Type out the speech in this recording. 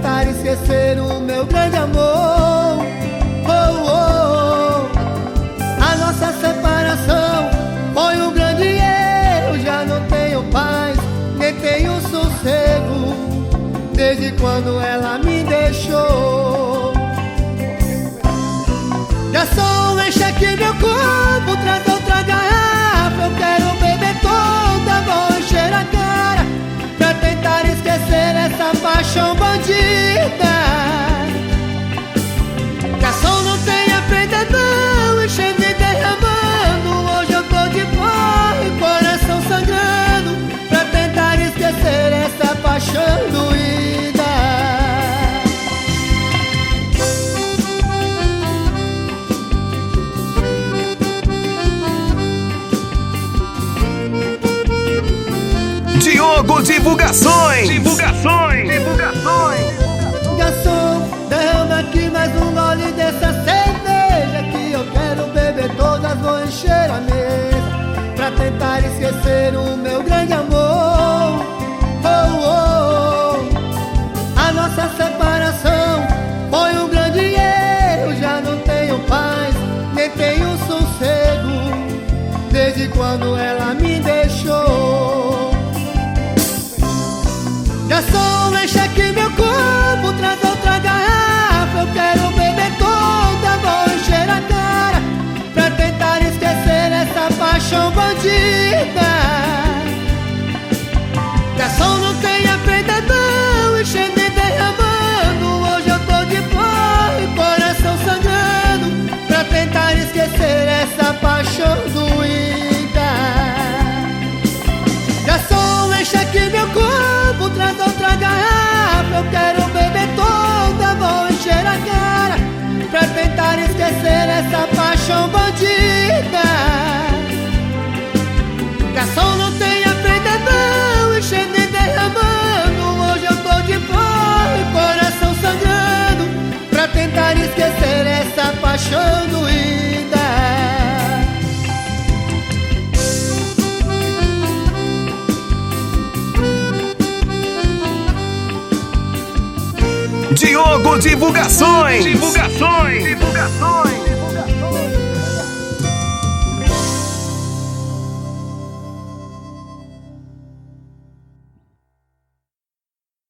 tentar esquecer o meu grande amor. Oh, oh, oh. A nossa separação foi um grande erro. Já não tenho paz, nem tenho sossego, desde quando ela me deixou. Garçom, enche aqui meu copo, traz outra garrafa. Eu quero beber toda, vou encher a cara, pra tentar esquecer essa paixão bandida. Garçom, não tenha prenda não, enchendo e derramando. Hoje eu tô de porre, coração sangrando, pra tentar esquecer essa paixão doída. Diogo Divulgações. Garçom, derrama aqui mais um gole dessa cerveja, que eu quero beber todas, vou encher a mesa, pra tentar esquecer o meu grande amor. Oh, oh, oh. A nossa separação foi um grande erro. Já não tenho paz, nem tenho sossego, desde quando ela me deixou. Garçom, enche aqui meu copo, traz outra garrafa. Eu quero beber toda, vou encher a cara, pra tentar esquecer essa paixão bandida. Garçom, não tenha prenda não, enchendo e derramando. Hoje eu tô de porre, coração sangrando, pra tentar esquecer essa paixão doída. Garçom, enche aqui meu copo, traz outra garrafa. Eu quero beber toda, vou encher a cara, pra tentar esquecer essa paixão bandida. Garçom, não tenha prenda não, enchendo e derramando. Hoje eu tô de porre, coração sangrando, pra tentar esquecer essa paixão doída. Diogo Divulgações.